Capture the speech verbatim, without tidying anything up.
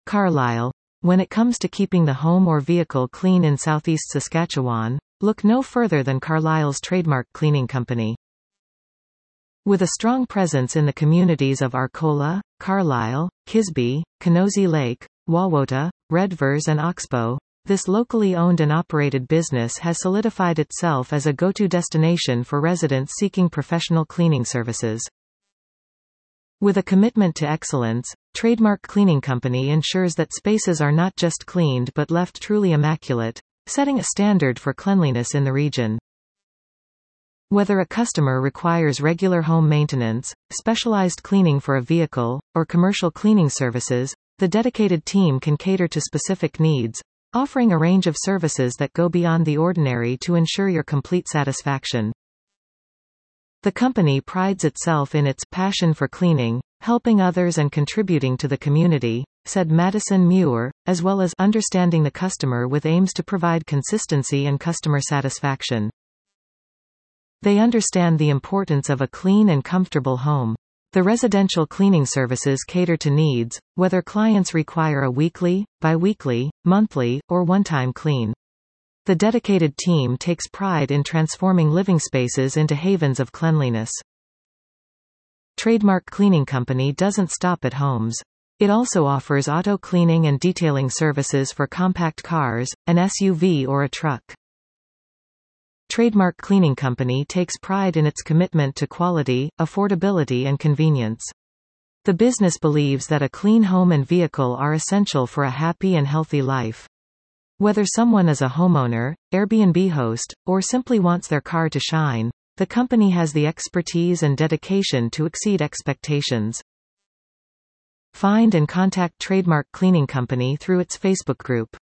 Carlisle. When it comes to keeping the home or vehicle clean in southeast Saskatchewan, look no further than Carlisle's Trademark Cleaning Company. With a strong presence in the communities of Arcola, Carlisle, Kisby, Kanozie Lake, Wawota, Redvers and Oxbow, this locally owned and operated business has solidified itself as a go-to destination for residents seeking professional cleaning services. With a commitment to excellence, Trademark Cleaning Company ensures that spaces are not just cleaned but left truly immaculate, setting a standard for cleanliness in the region. Whether a customer requires regular home maintenance, specialized cleaning for a vehicle, or commercial cleaning services, the dedicated team can cater to specific needs, offering a range of services that go beyond the ordinary to ensure your complete satisfaction. The company prides itself in its passion for cleaning, helping others and contributing to the community, said Madison Muir, as well as understanding the customer with aims to provide consistency and customer satisfaction. They understand the importance of a clean and comfortable home. The residential cleaning services cater to needs, whether clients require a weekly, bi-weekly, monthly, or one-time clean. The dedicated team takes pride in transforming living spaces into havens of cleanliness. Trademark Cleaning Company doesn't stop at homes. It also offers auto cleaning and detailing services for compact cars, an S U V or a truck. Trademark Cleaning Company takes pride in its commitment to quality, affordability and convenience. The business believes that a clean home and vehicle are essential for a happy and healthy life. Whether someone is a homeowner, Airbnb host, or simply wants their car to shine, the company has the expertise and dedication to exceed expectations. Find and contact Trademark Cleaning Company through its Facebook group.